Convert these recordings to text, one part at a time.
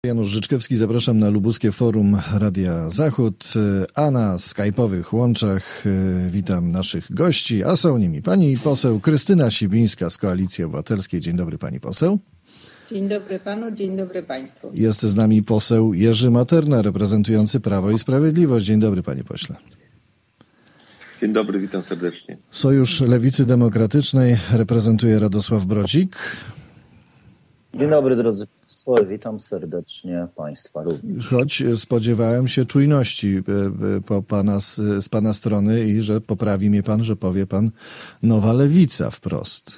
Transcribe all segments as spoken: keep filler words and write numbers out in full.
Janusz Życzkowski, zapraszam na lubuskie forum Radia Zachód, a na skype'owych łączach witam naszych gości, a są nimi pani poseł Krystyna Sibińska z Koalicji Obywatelskiej. Dzień dobry pani poseł. Dzień dobry panu, dzień dobry państwu. Jest z nami poseł Jerzy Materna, reprezentujący Prawo i Sprawiedliwość. Dzień dobry panie pośle. Dzień dobry, witam serdecznie. Sojusz Lewicy Demokratycznej reprezentuje Radosław Brocik. Dzień dobry drodzy państwo, witam serdecznie państwa również. Choć spodziewałem się czujności po pana, z, z pana strony i że poprawi mnie pan, że powie pan Nowa Lewica wprost.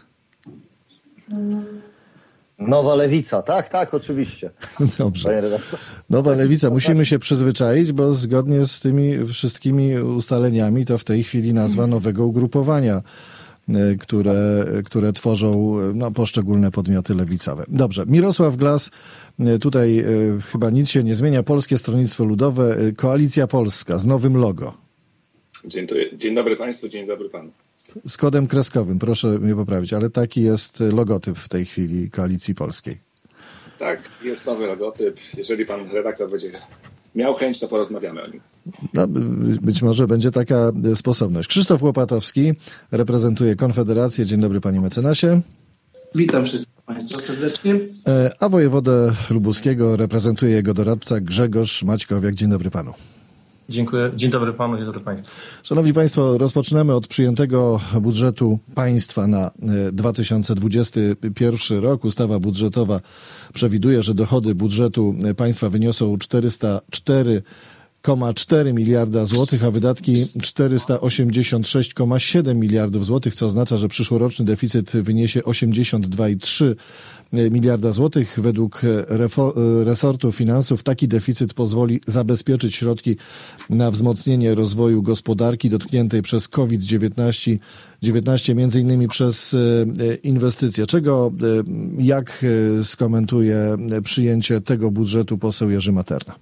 Nowa Lewica, tak, tak, oczywiście. Dobrze. Nowa Lewica, musimy się przyzwyczaić, bo zgodnie z tymi wszystkimi ustaleniami to w tej chwili nazwa nowego ugrupowania, które, które tworzą no, poszczególne podmioty lewicowe. Dobrze, Mirosław Glas, tutaj e, chyba nic się nie zmienia. Polskie Stronnictwo Ludowe, Koalicja Polska z nowym logo. Dzień, dzień dobry państwu, dzień dobry panu. Z kodem kreskowym, proszę mnie poprawić, ale taki jest logotyp w tej chwili Koalicji Polskiej. Tak, jest nowy logotyp. Jeżeli pan redaktor będzie miał chęć, to porozmawiamy o nim. No, być może będzie taka sposobność. Krzysztof Łopatowski reprezentuje Konfederację. Dzień dobry panie mecenasie. Witam wszystkich państwa serdecznie. A wojewodę lubuskiego reprezentuje jego doradca Grzegorz Maćkowiak. Dzień dobry panu. Dziękuję. Dzień dobry panu, dzień dobry państwu. Szanowni państwo, rozpoczynamy od przyjętego budżetu państwa na dwa tysiące dwudziesty pierwszy rok. Ustawa budżetowa przewiduje, że dochody budżetu państwa wyniosą czterysta cztery przecinek cztery miliarda złotych, a wydatki czterysta osiemdziesiąt sześć przecinek siedem miliardów złotych, co oznacza, że przyszłoroczny deficyt wyniesie osiemdziesiąt dwa przecinek trzy miliarda złotych. Według resortu finansów taki deficyt pozwoli zabezpieczyć środki na wzmocnienie rozwoju gospodarki dotkniętej przez COVID dziewiętnaście, między innymi przez inwestycje. Czego, jak skomentuje przyjęcie tego budżetu poseł Jerzy Materna?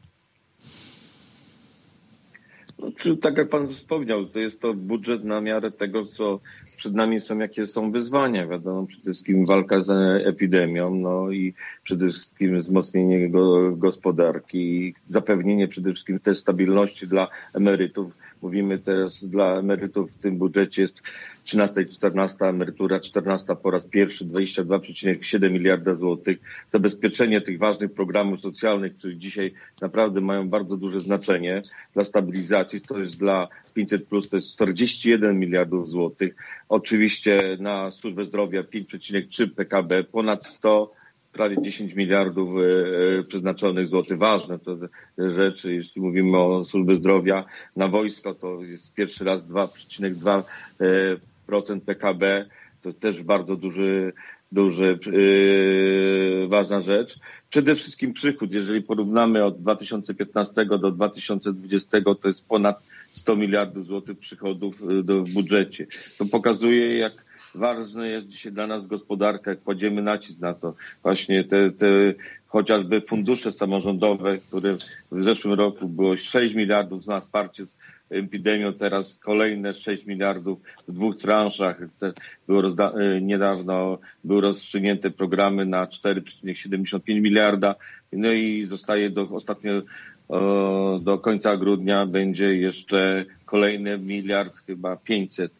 No, tak jak pan wspomniał, to jest to budżet na miarę tego, co przed nami są, jakie są wyzwania. Wiadomo, przede wszystkim walka z epidemią, no i przede wszystkim wzmocnienie go, gospodarki, zapewnienie przede wszystkim tej stabilności dla emerytów. Mówimy teraz dla emerytów w tym budżecie jest trzynasta i czternasta emerytura, czternasta po raz pierwszy dwadzieścia dwa przecinek siedem miliarda złotych. Zabezpieczenie tych ważnych programów socjalnych, które dzisiaj naprawdę mają bardzo duże znaczenie dla stabilizacji, to jest dla pięćset plus, to jest czterdzieści jeden miliardów złotych. Oczywiście na służbę zdrowia pięć przecinek trzy P K B, ponad sto, prawie dziesięć miliardów e, przeznaczonych złotych. Ważne to te rzeczy, jeśli mówimy o służbę zdrowia. Na wojsko to jest pierwszy raz dwa przecinek dwa procent P K B. To też bardzo duży, duży yy, ważna rzecz. Przede wszystkim przychód, jeżeli porównamy od dwa tysiące piętnastego do dwa tysiące dwudziestego, to jest ponad sto miliardów złotych przychodów do, w budżecie. To pokazuje, jak ważna jest dzisiaj dla nas gospodarka, jak kładziemy nacisk na to. Właśnie te, te chociażby fundusze samorządowe, które w zeszłym roku było sześć miliardów na wsparcie z epidemią, teraz kolejne sześć miliardów w dwóch transzach. Było rozda- niedawno były rozstrzygnięte programy na cztery przecinek siedemdziesiąt pięć miliarda. No i zostaje do ostatnio o, do końca grudnia będzie jeszcze kolejny miliard, chyba pięćset.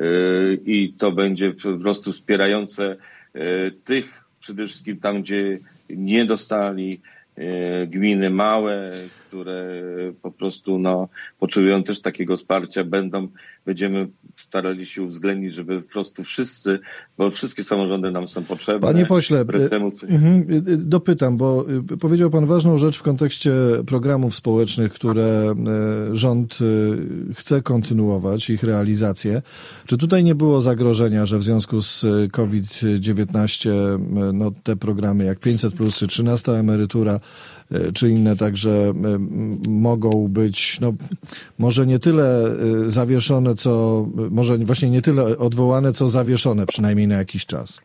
I to będzie po prostu wspierające tych przede wszystkim tam, gdzie nie dostali, gminy małe, które po prostu no, potrzebują też takiego wsparcia, będą, będziemy starali się uwzględnić, żeby po prostu wszyscy, bo wszystkie samorządy nam są potrzebne. Panie pośle, temu, co... dopytam, bo powiedział pan ważną rzecz w kontekście programów społecznych, które rząd chce kontynuować, ich realizację. Czy tutaj nie było zagrożenia, że w związku z COVID dziewiętnaście no, te programy jak pięćset plus, czy trzynasta emerytura, czy inne także mogą być, no może nie tyle zawieszone, co, może właśnie nie tyle odwołane, co zawieszone przynajmniej na jakiś czas?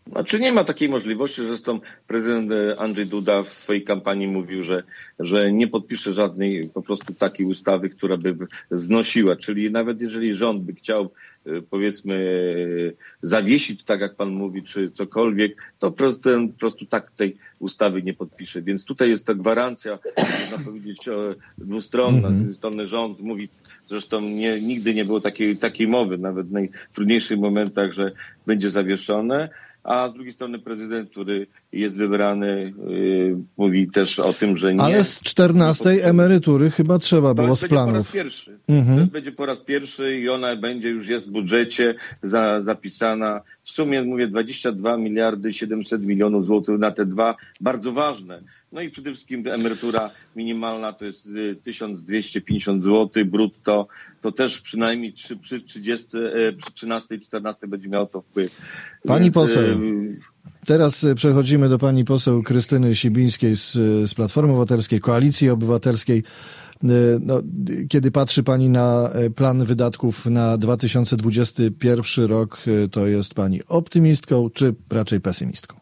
Znaczy nie ma takiej możliwości, zresztą prezydent Andrzej Duda w swojej kampanii mówił, że, że nie podpisze żadnej po prostu takiej ustawy, która by znosiła. Czyli nawet jeżeli rząd by chciał, powiedzmy, zawiesić, tak jak pan mówi, czy cokolwiek, to prezydent po prostu tak tej ustawy nie podpisze. Więc tutaj jest ta gwarancja, można powiedzieć, dwustronna. Z jednej strony rząd mówi, zresztą nie, nigdy nie było takiej, takiej mowy, nawet w najtrudniejszych momentach, że będzie zawieszone. A z drugiej strony prezydent, który jest wybrany, yy, mówi też o tym, że nie... Ale z czternastej emerytury chyba trzeba było z planów. To będzie po raz pierwszy. Mhm. To będzie po raz pierwszy i ona będzie już jest w budżecie za, zapisana. W sumie mówię dwadzieścia dwa miliardy siedemset milionów złotych na te dwa bardzo ważne. No i przede wszystkim emerytura minimalna to jest tysiąc dwieście pięćdziesiąt złotych brutto. To też przynajmniej przy, przy, trzydziestej, przy trzynastej, czternastej będzie miało to wpływ. Pani Więc, poseł, teraz przechodzimy do pani poseł Krystyny Sibińskiej z, z Platformy Obywatelskiej, Koalicji Obywatelskiej. No, kiedy patrzy pani na plan wydatków na dwa tysiące dwudziesty pierwszy rok, to jest pani optymistką czy raczej pesymistką?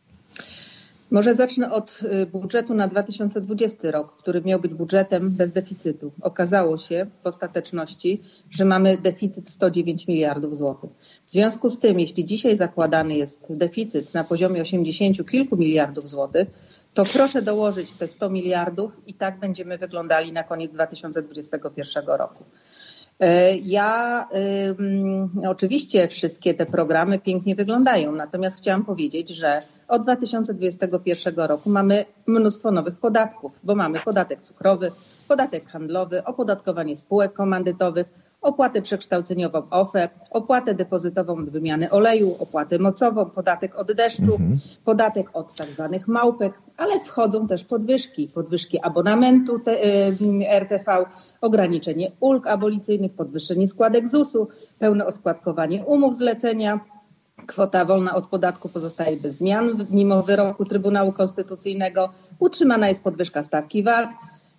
Może zacznę od budżetu na dwa tysiące dwudziesty rok, który miał być budżetem bez deficytu. Okazało się w ostateczności, że mamy deficyt sto dziewięć miliardów złotych. W związku z tym, jeśli dzisiaj zakładany jest deficyt na poziomie osiemdziesięciu kilku miliardów złotych, to proszę dołożyć te sto miliardów i tak będziemy wyglądali na koniec dwa tysiące dwudziestego pierwszego roku. Ja y, oczywiście wszystkie te programy pięknie wyglądają, natomiast chciałam powiedzieć, że od dwa tysiące dwudziestego pierwszego roku mamy mnóstwo nowych podatków, bo mamy podatek cukrowy, podatek handlowy, opodatkowanie spółek komandytowych, opłatę przekształceniową O F E, opłatę depozytową od wymiany oleju, opłatę mocową, podatek od deszczu, mhm. podatek od tak zwanych małpek, ale wchodzą też podwyżki, podwyżki abonamentu te, y, R T V, ograniczenie ulg abolicyjnych, podwyższenie składek Z U S u, pełne oskładkowanie umów zlecenia, kwota wolna od podatku pozostaje bez zmian mimo wyroku Trybunału Konstytucyjnego, utrzymana jest podwyżka stawki V A T,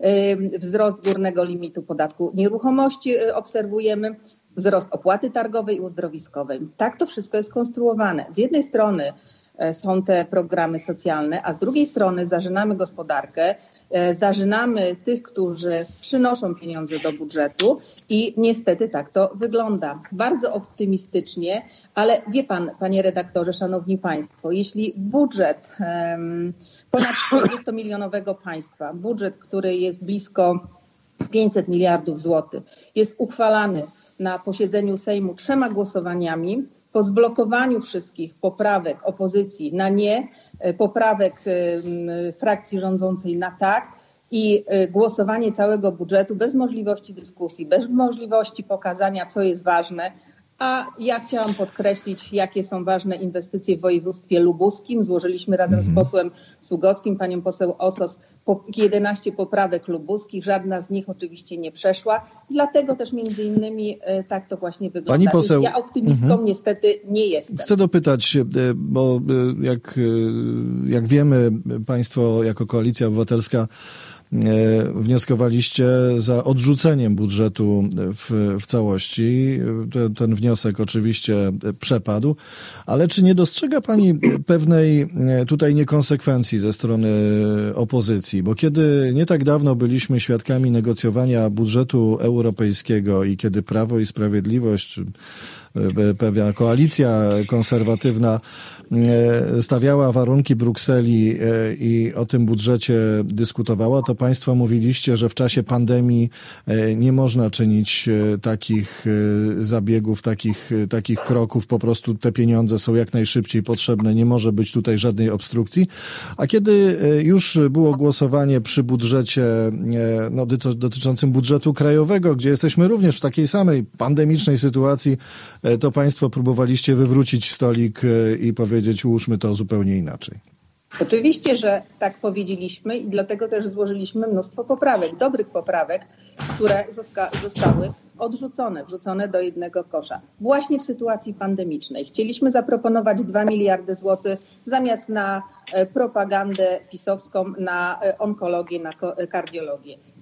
wzrost górnego limitu podatku nieruchomości obserwujemy, wzrost opłaty targowej i uzdrowiskowej. Tak to wszystko jest konstruowane. Z jednej strony są te programy socjalne, a z drugiej strony zażynamy gospodarkę, zażynamy tych, którzy przynoszą pieniądze do budżetu i niestety tak to wygląda. Bardzo optymistycznie, ale wie pan, panie redaktorze, szanowni państwo, jeśli budżet um, ponad czterdziestomilionowego państwa, budżet, który jest blisko pięćset miliardów złotych, jest uchwalany na posiedzeniu Sejmu trzema głosowaniami, po zblokowaniu wszystkich poprawek opozycji na nie, poprawek frakcji rządzącej na tak i głosowanie całego budżetu bez możliwości dyskusji, bez możliwości pokazania, co jest ważne. A ja chciałam podkreślić, jakie są ważne inwestycje w województwie lubuskim. Złożyliśmy razem z posłem Sługockim, panią poseł Osos, jedenaście poprawek lubuskich. Żadna z nich oczywiście nie przeszła. Dlatego też między innymi tak to właśnie wygląda. Pani poseł, ja optymistką mhm. niestety nie jestem. Chcę dopytać, bo jak, jak wiemy, państwo jako Koalicja Obywatelska wnioskowaliście za odrzuceniem budżetu w, w całości. Ten, ten wniosek oczywiście przepadł, ale czy nie dostrzega pani pewnej tutaj niekonsekwencji ze strony opozycji? Bo kiedy nie tak dawno byliśmy świadkami negocjowania budżetu europejskiego i kiedy Prawo i Sprawiedliwość, pewna koalicja konserwatywna stawiała warunki Brukseli i o tym budżecie dyskutowała, to państwo mówiliście, że w czasie pandemii nie można czynić takich zabiegów, takich, takich kroków. Po prostu te pieniądze są jak najszybciej potrzebne. Nie może być tutaj żadnej obstrukcji. A kiedy już było głosowanie przy budżecie no, dotyczącym budżetu krajowego, gdzie jesteśmy również w takiej samej pandemicznej sytuacji, to państwo próbowaliście wywrócić stolik i powiedzieć, ułóżmy to zupełnie inaczej. Oczywiście, że tak powiedzieliśmy i dlatego też złożyliśmy mnóstwo poprawek, dobrych poprawek, które zostały odrzucone, wrzucone do jednego kosza. Właśnie w sytuacji pandemicznej. Chcieliśmy zaproponować dwa miliardy złotych zamiast na propagandę pisowską, na onkologię, na kardiologię.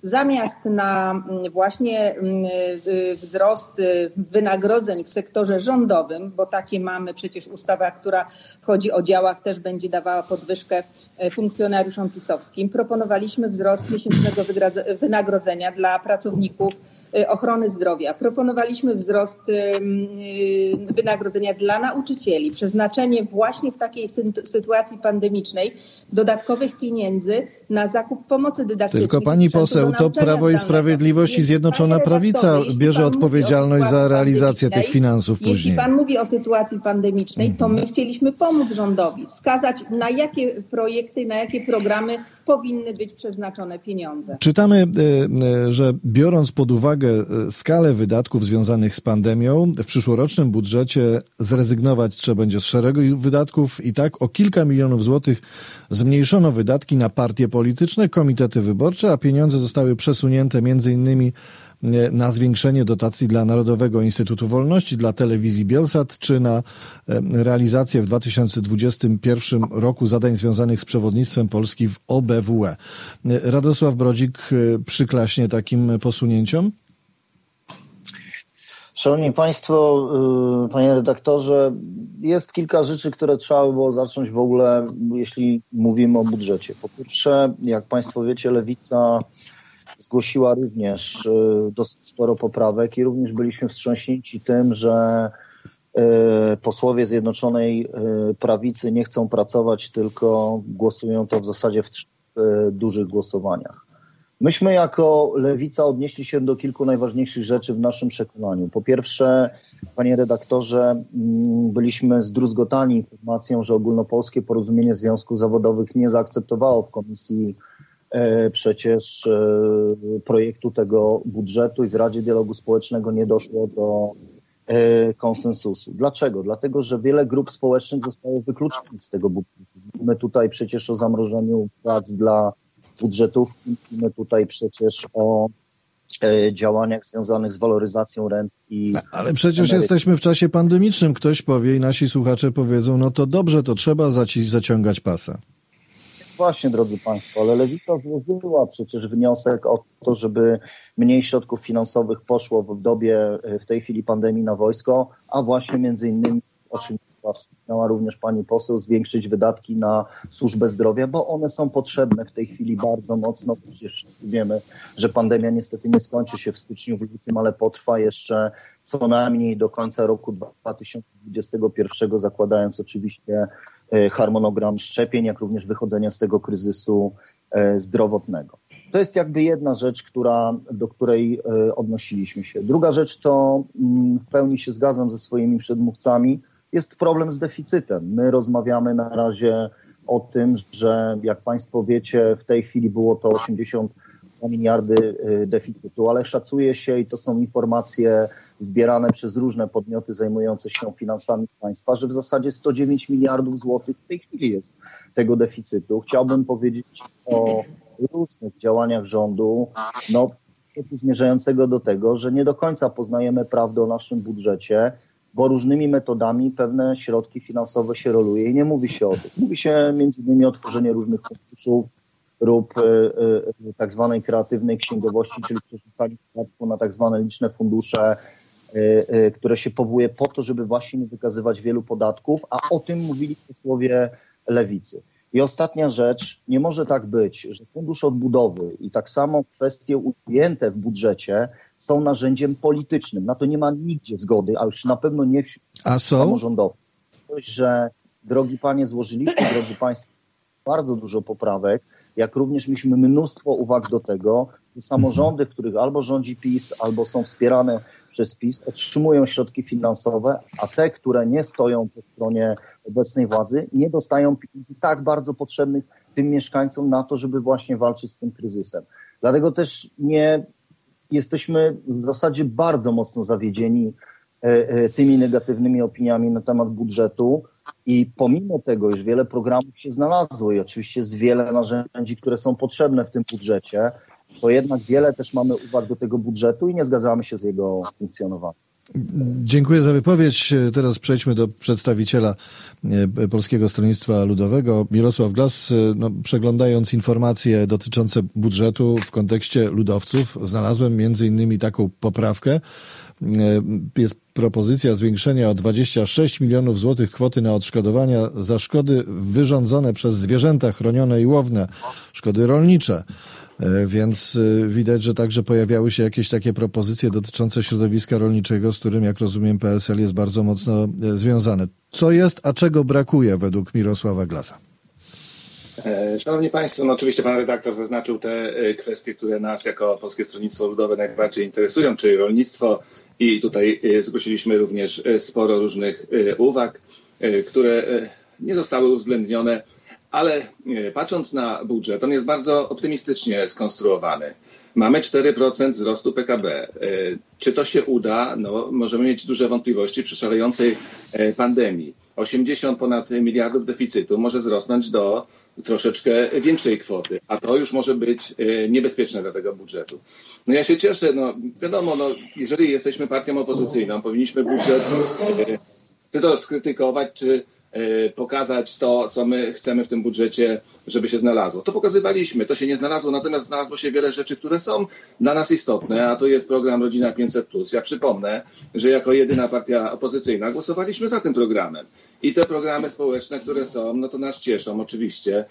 Zamiast na właśnie wzrost wynagrodzeń w sektorze rządowym, bo takie mamy przecież ustawa, która chodzi o działach, też będzie dawała podwyżkę funkcjonariuszom pisowskim, proponowaliśmy wzrost miesięcznego wynagrodzenia dla pracowników ochrony zdrowia. Proponowaliśmy wzrost wynagrodzenia dla nauczycieli, przeznaczenie właśnie w takiej sytuacji pandemicznej dodatkowych pieniędzy na zakup pomocy dydaktycznej. Tylko pani poseł, to Prawo i Sprawiedliwość i Zjednoczona Prawica bierze odpowiedzialność za realizację tych finansów później. Jeśli pan mówi o sytuacji pandemicznej, to my chcieliśmy pomóc rządowi, wskazać, na jakie projekty, na jakie programy powinny być przeznaczone pieniądze. Czytamy, że biorąc pod uwagę skalę wydatków związanych z pandemią, w przyszłorocznym budżecie zrezygnować trzeba będzie z szeregu wydatków i tak o kilka milionów złotych zmniejszono wydatki na partie polityczne, komitety wyborcze, a pieniądze zostały przesunięte między innymi na zwiększenie dotacji dla Narodowego Instytutu Wolności, dla telewizji Bielsat, czy na realizację w dwa tysiące dwudziestym pierwszym roku zadań związanych z przewodnictwem Polski w O B W E. Radosław Brodzik przyklaśnie takim posunięciom? Szanowni Państwo, panie redaktorze, jest kilka rzeczy, które trzeba było zacząć w ogóle, jeśli mówimy o budżecie. Po pierwsze, jak Państwo wiecie, Lewica zgłosiła również dosyć sporo poprawek i również byliśmy wstrząśnięci tym, że posłowie Zjednoczonej Prawicy nie chcą pracować, tylko głosują to w zasadzie w trzech dużych głosowaniach. Myśmy jako Lewica odnieśli się do kilku najważniejszych rzeczy w naszym przekonaniu. Po pierwsze, panie redaktorze, byliśmy zdruzgotani informacją, że ogólnopolskie porozumienie związków zawodowych nie zaakceptowało w komisji przecież projektu tego budżetu i w Radzie Dialogu Społecznego nie doszło do konsensusu. Dlaczego? Dlatego, że wiele grup społecznych zostało wykluczonych z tego budżetu. Mówimy tutaj przecież o zamrożeniu płac dla budżetów, mówimy tutaj przecież o działaniach związanych z waloryzacją rent i... Ale przecież emeryt. Jesteśmy w czasie pandemicznym. Ktoś powie i nasi słuchacze powiedzą, no to dobrze, to trzeba zaci- zaciągać pasa. Właśnie, drodzy Państwo, ale Lewica złożyła przecież wniosek o to, żeby mniej środków finansowych poszło w dobie w tej chwili pandemii na wojsko, a właśnie między innymi, o czym wspomniała również pani poseł, zwiększyć wydatki na służbę zdrowia, bo one są potrzebne w tej chwili bardzo mocno. Przecież wiemy, że pandemia niestety nie skończy się w styczniu, w lutym, ale potrwa jeszcze co najmniej do końca roku dwa tysiące dwudziestego pierwszego, zakładając oczywiście harmonogram szczepień, jak również wychodzenia z tego kryzysu zdrowotnego. To jest jakby jedna rzecz, która, do której odnosiliśmy się. Druga rzecz to, w pełni się zgadzam ze swoimi przedmówcami, jest problem z deficytem. My rozmawiamy na razie o tym, że jak Państwo wiecie, w tej chwili było to osiemdziesiąt dwa miliardy deficytu, ale szacuje się, i to są informacje zbierane przez różne podmioty zajmujące się finansami państwa, że w zasadzie sto dziewięć miliardów złotych w tej chwili jest tego deficytu. Chciałbym powiedzieć o różnych działaniach rządu, no, zmierzającego do tego, że nie do końca poznajemy prawdę o naszym budżecie, bo różnymi metodami pewne środki finansowe się roluje i nie mówi się o tym. Mówi się między innymi o tworzeniu różnych funduszów lub y, y, tak zwanej kreatywnej księgowości, czyli przerzucanie podatku na tak zwane liczne fundusze, y, y, które się powołuje po to, żeby właśnie nie wykazywać wielu podatków, a o tym mówili posłowie Lewicy. I ostatnia rzecz, nie może tak być, że Fundusz Odbudowy i tak samo kwestie ujęte w budżecie są narzędziem politycznym. Na to nie ma nigdzie zgody, a już na pewno nie wśród a są? samorządowych. Że, drogi panie, złożyliśmy, drodzy państwo, bardzo dużo poprawek, jak również mieliśmy mnóstwo uwag do tego, że samorządy, w których albo rządzi PiS, albo są wspierane przez PiS, otrzymują środki finansowe, a te, które nie stoją po stronie obecnej władzy, nie dostają pieniędzy tak bardzo potrzebnych tym mieszkańcom na to, żeby właśnie walczyć z tym kryzysem. Dlatego też nie jesteśmy w zasadzie bardzo mocno zawiedzieni tymi negatywnymi opiniami na temat budżetu i pomimo tego, iż wiele programów się znalazło i oczywiście jest wiele narzędzi, które są potrzebne w tym budżecie, to jednak wiele też mamy uwag do tego budżetu i nie zgadzamy się z jego funkcjonowaniem. Dziękuję za wypowiedź. Teraz przejdźmy do przedstawiciela Polskiego Stronnictwa Ludowego. Mirosław Glas, no, przeglądając informacje dotyczące budżetu w kontekście ludowców, znalazłem między innymi taką poprawkę. Jest propozycja zwiększenia o dwadzieścia sześć milionów złotych kwoty na odszkodowania za szkody wyrządzone przez zwierzęta chronione i łowne, szkody rolnicze. Więc widać, że także pojawiały się jakieś takie propozycje dotyczące środowiska rolniczego, z którym, jak rozumiem, P S L jest bardzo mocno związane. Co jest, a czego brakuje według Mirosława Glasa? Szanowni Państwo, no oczywiście pan redaktor zaznaczył te kwestie, które nas jako Polskie Stronnictwo Ludowe najbardziej interesują, czyli rolnictwo, i tutaj zgłosiliśmy również sporo różnych uwag, które nie zostały uwzględnione. Ale patrząc na budżet, on jest bardzo optymistycznie skonstruowany. Mamy cztery procent wzrostu P K B. Czy to się uda? No, możemy mieć duże wątpliwości przy szalejącej pandemii. osiemdziesiąt ponad miliardów deficytu może wzrosnąć do troszeczkę większej kwoty, a to już może być niebezpieczne dla tego budżetu. No ja się cieszę, no wiadomo, no, jeżeli jesteśmy partią opozycyjną, powinniśmy budżet czy to skrytykować, czy pokazać to, co my chcemy w tym budżecie, żeby się znalazło. To pokazywaliśmy, to się nie znalazło, natomiast znalazło się wiele rzeczy, które są dla nas istotne, a to jest program Rodzina pięćset plus. Ja przypomnę, że jako jedyna partia opozycyjna głosowaliśmy za tym programem. I te programy społeczne, które są, no to nas cieszą oczywiście.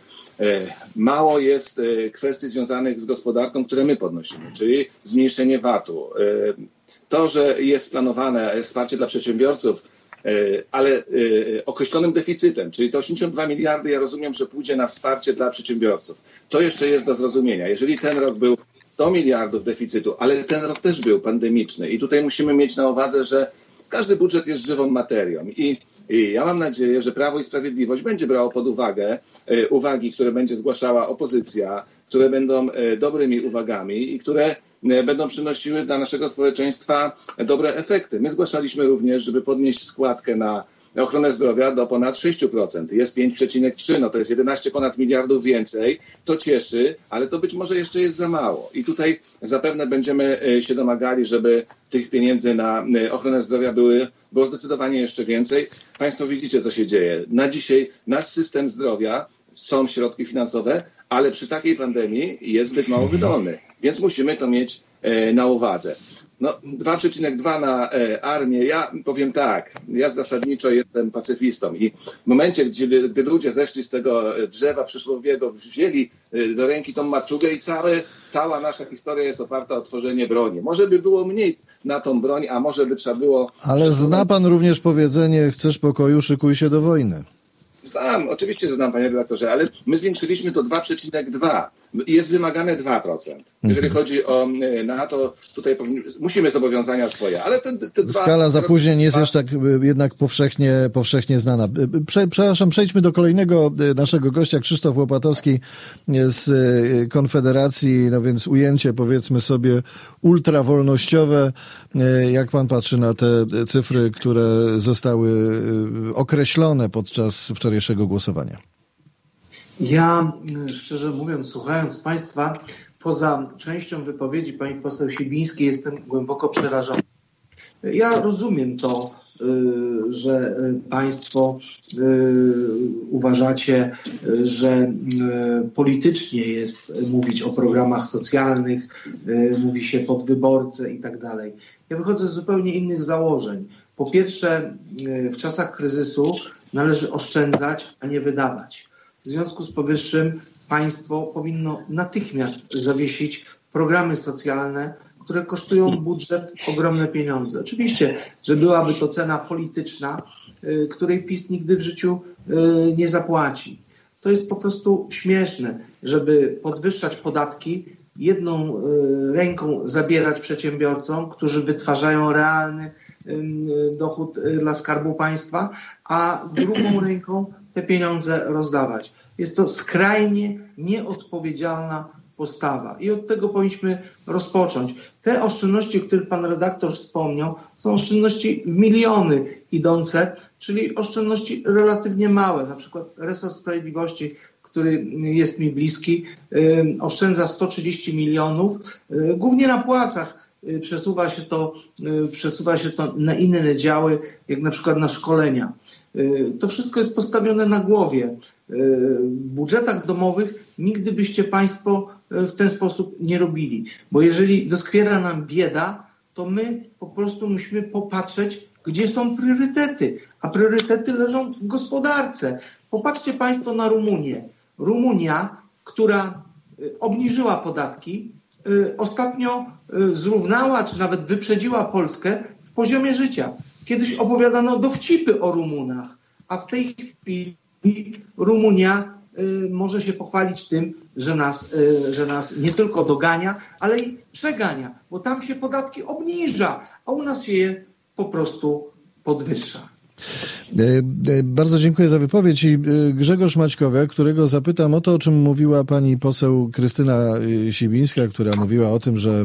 Mało jest kwestii związanych z gospodarką, które my podnosimy, czyli zmniejszenie V A T-u. To, że jest planowane wsparcie dla przedsiębiorców, ale określonym deficytem, czyli te osiemdziesiąt dwa miliardy, ja rozumiem, że pójdzie na wsparcie dla przedsiębiorców. To jeszcze jest do zrozumienia. Jeżeli ten rok był sto miliardów deficytu, ale ten rok też był pandemiczny i tutaj musimy mieć na uwadze, że każdy budżet jest żywą materią i, i ja mam nadzieję, że Prawo i Sprawiedliwość będzie brało pod uwagę e, uwagi, które będzie zgłaszała opozycja, które będą e, dobrymi uwagami i które będą przynosiły dla naszego społeczeństwa dobre efekty. My zgłaszaliśmy również, żeby podnieść składkę na ochronę zdrowia do ponad sześć procent. Jest pięć przecinek trzy, no to jest jedenaście ponad miliardów więcej. To cieszy, ale to być może jeszcze jest za mało. I tutaj zapewne będziemy się domagali, żeby tych pieniędzy na ochronę zdrowia były, było zdecydowanie jeszcze więcej. Państwo widzicie, co się dzieje. Na dzisiaj nasz system zdrowia, są środki finansowe, ale przy takiej pandemii jest zbyt mało wydolny. Więc musimy to mieć e, na uwadze. No, dwa przecinek dwa na e, armię. Ja powiem tak, ja zasadniczo jestem pacyfistą i w momencie, gdy, gdy ludzie zeszli z tego drzewa przysłowiowego, wzięli e, do ręki tą maczugę i całe, cała nasza historia jest oparta o tworzenie broni. Może by było mniej na tą broń, a może by trzeba było... Ale zna pan również powiedzenie, chcesz pokoju, szykuj się do wojny. Znam, oczywiście, że znam, panie redaktorze, ale my zwiększyliśmy to dwa przecinek dwa. Jest wymagane dwa procent. Jeżeli mhm. chodzi o NATO, tutaj musimy zobowiązania swoje, ale te, te dwa... Skala zapóźnień jest już tak jednak powszechnie, powszechnie znana. Prze, przepraszam, przejdźmy do kolejnego naszego gościa, Krzysztof Łopatowski z Konfederacji, no więc ujęcie, powiedzmy sobie, ultrawolnościowe. Jak pan patrzy na te cyfry, które zostały określone podczas wczorajszego głosowania? Ja, szczerze mówiąc, słuchając państwa, poza częścią wypowiedzi pani poseł Sibińskiej jestem głęboko przerażony. Ja rozumiem to, że państwo uważacie, że politycznie jest mówić o programach socjalnych, mówi się pod wyborcę i tak dalej. Ja wychodzę z zupełnie innych założeń. Po pierwsze, w czasach kryzysu należy oszczędzać, a nie wydawać. W związku z powyższym państwo powinno natychmiast zawiesić programy socjalne, które kosztują budżet ogromne pieniądze. Oczywiście, że byłaby to cena polityczna, której PiS nigdy w życiu nie zapłaci. To jest po prostu śmieszne, żeby podwyższać podatki, jedną ręką zabierać przedsiębiorcom, którzy wytwarzają realny dochód dla Skarbu Państwa, a drugą ręką te pieniądze rozdawać. Jest to skrajnie nieodpowiedzialna postawa i od tego powinniśmy rozpocząć. Te oszczędności, o których pan redaktor wspomniał, są oszczędności w miliony idące, czyli oszczędności relatywnie małe. Na przykład resort sprawiedliwości, który jest mi bliski, oszczędza sto trzydzieści milionów, głównie na płacach przesuwa się to, przesuwa się to na inne działy, jak na przykład na szkolenia. To wszystko jest postawione na głowie. W budżetach domowych nigdy byście Państwo w ten sposób nie robili, bo jeżeli doskwiera nam bieda, to my po prostu musimy popatrzeć, gdzie są priorytety, a priorytety leżą w gospodarce. Popatrzcie Państwo na Rumunię. Rumunia, która obniżyła podatki, ostatnio zrównała, czy nawet wyprzedziła Polskę w poziomie życia. Kiedyś opowiadano dowcipy o Rumunach, a w tej chwili Rumunia może się pochwalić tym, że nas, że nas nie tylko dogania, ale i przegania, bo tam się podatki obniża, a u nas się je po prostu podwyższa. Bardzo dziękuję za wypowiedź i Grzegorz Maćkowiak, którego zapytam o to, o czym mówiła pani poseł Krystyna Sibińska, która mówiła o tym, że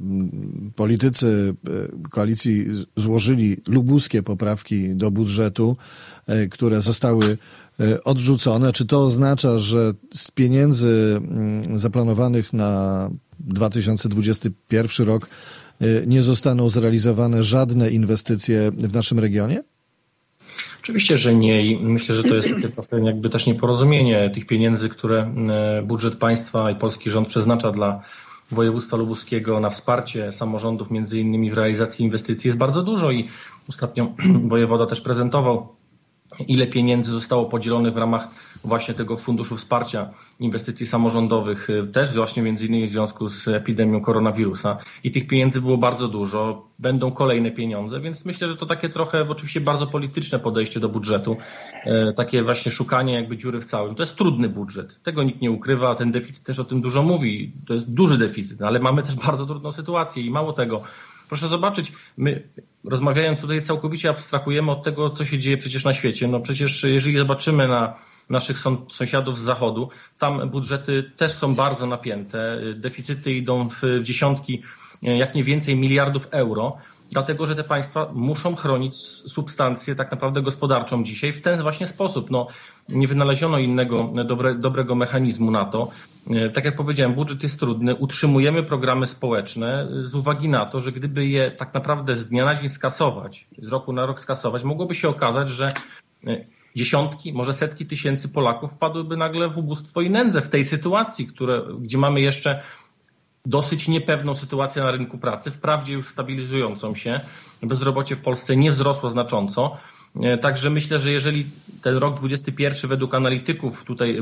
politycy koalicji złożyli lubuskie poprawki do budżetu, które zostały odrzucone. Czy to oznacza, że z pieniędzy zaplanowanych na dwa tysiące dwudziesty pierwszy rok nie zostaną zrealizowane żadne inwestycje w naszym regionie? Oczywiście, że nie i myślę, że to jest takie trochę jakby też nieporozumienie tych pieniędzy, które budżet państwa i polski rząd przeznacza dla województwa lubuskiego na wsparcie samorządów, między innymi w realizacji inwestycji jest bardzo dużo i ostatnio wojewoda też prezentował, ile pieniędzy zostało podzielonych w ramach właśnie tego Funduszu Wsparcia Inwestycji Samorządowych, też właśnie między innymi w związku z epidemią koronawirusa. I tych pieniędzy było bardzo dużo, będą kolejne pieniądze, więc myślę, że to takie trochę oczywiście bardzo polityczne podejście do budżetu, takie właśnie szukanie jakby dziury w całym. To jest trudny budżet, tego nikt nie ukrywa, ten deficyt też o tym dużo mówi, to jest duży deficyt, ale mamy też bardzo trudną sytuację i mało tego. Proszę zobaczyć, my rozmawiając tutaj całkowicie abstrahujemy od tego, co się dzieje przecież na świecie. No przecież jeżeli zobaczymy na naszych sąsiadów z zachodu, tam budżety też są bardzo napięte, deficyty idą w dziesiątki, jak nie więcej miliardów euro, dlatego że te państwa muszą chronić substancję tak naprawdę gospodarczą dzisiaj w ten właśnie sposób. No, nie wynaleziono innego dobre, dobrego mechanizmu na to. Tak jak powiedziałem, budżet jest trudny, utrzymujemy programy społeczne z uwagi na to, że gdyby je tak naprawdę z dnia na dzień skasować, z roku na rok skasować, mogłoby się okazać, że dziesiątki, może setki tysięcy Polaków wpadłyby nagle w ubóstwo i nędzę w tej sytuacji, które, gdzie mamy jeszcze dosyć niepewną sytuację na rynku pracy, wprawdzie już stabilizującą się. Bezrobocie w Polsce nie wzrosło znacząco. Także myślę, że jeżeli ten rok dwudziesty pierwszy według analityków, tutaj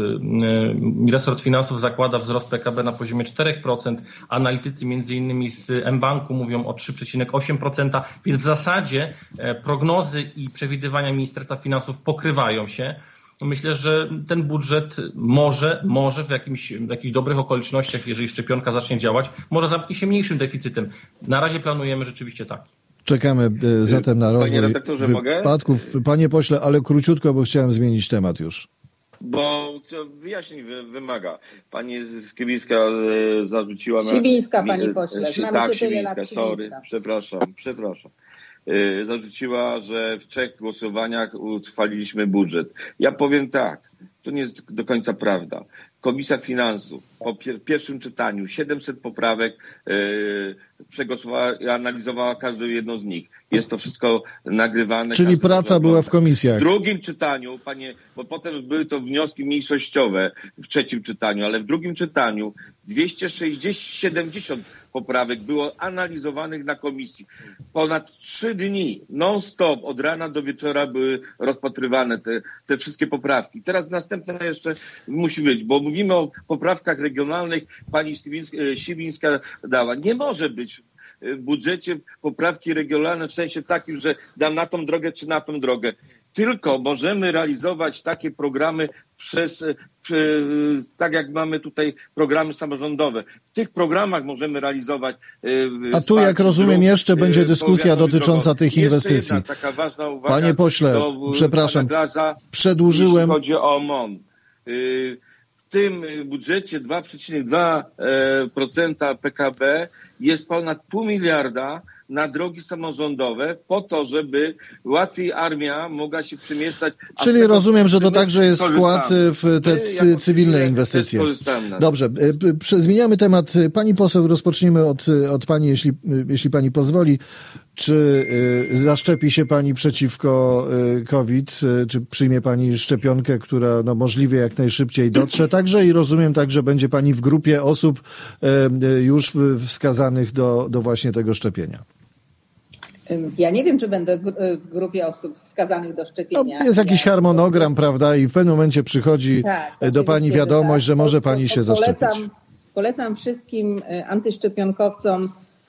resort finansów zakłada wzrost P K B na poziomie cztery procent, analitycy między innymi z mBanku mówią o trzy przecinek osiem procent, więc w zasadzie prognozy i przewidywania Ministerstwa Finansów pokrywają się. Myślę, że ten budżet może, może w, jakimś, w jakichś dobrych okolicznościach, jeżeli szczepionka zacznie działać, może zamknie się mniejszym deficytem. Na razie planujemy rzeczywiście taki. Czekamy zatem na rozwój wypadków. Mogę? Panie pośle, ale króciutko, bo chciałem zmienić temat już. Bo wyjaśnień wymaga. Pani Skibińska zarzuciła... Sibińska, pani pośle. Znamy tak, Sibińska, sorry, przepraszam, przepraszam. Zarzuciła, że w trzech głosowaniach uchwaliliśmy budżet. Ja powiem tak, to nie jest do końca prawda. Komisja Finansów po pier- pierwszym czytaniu siedemset poprawek yy, przegłosowała i analizowała każdą jedną z nich. Jest to wszystko nagrywane. Czyli praca była w komisjach. W drugim czytaniu, panie, bo potem były to wnioski mniejszościowe w trzecim czytaniu, ale w drugim czytaniu dwieście sześćdziesiąt, siedemdziesiąt poprawek było analizowanych na komisji. Ponad trzy dni non-stop od rana do wieczora były rozpatrywane te, te wszystkie poprawki. Teraz następna jeszcze musi być, bo mówimy o poprawkach regionalnych. Pani Sibińska dała. Nie może być w budżecie poprawki regionalne w sensie takim, że da na tą drogę czy na tą drogę. Tylko możemy realizować takie programy przez, tak jak mamy tutaj programy samorządowe. W tych programach możemy realizować. A tu, jak rozumiem, jeszcze będzie dyskusja dotycząca tych inwestycji. Taka ważna uwaga. Panie pośle, do, przepraszam, Glaza, przedłużyłem. Jeśli chodzi o M O N. W tym budżecie dwa przecinek dwa procent P K B jest ponad pół miliarda na drogi samorządowe po to, żeby łatwiej armia mogła się przemieszczać. Czyli rozumiem, że to także jest wkład w te cy- cywilne inwestycje. Dobrze, zmieniamy temat. Pani poseł, rozpocznijmy od, od pani, jeśli, jeśli pani pozwoli. Czy zaszczepi się pani przeciwko COVID? Czy przyjmie pani szczepionkę, która no, możliwie jak najszybciej dotrze? Także i rozumiem, także będzie pani w grupie osób już wskazanych do, do właśnie tego szczepienia. Ja nie wiem, czy będę w grupie osób wskazanych do szczepienia. No, jest jakiś ja harmonogram, to... prawda? I w pewnym momencie przychodzi tak, do pani wiadomość, tak, że może pani się polecam, zaszczepić. Polecam wszystkim antyszczepionkowcom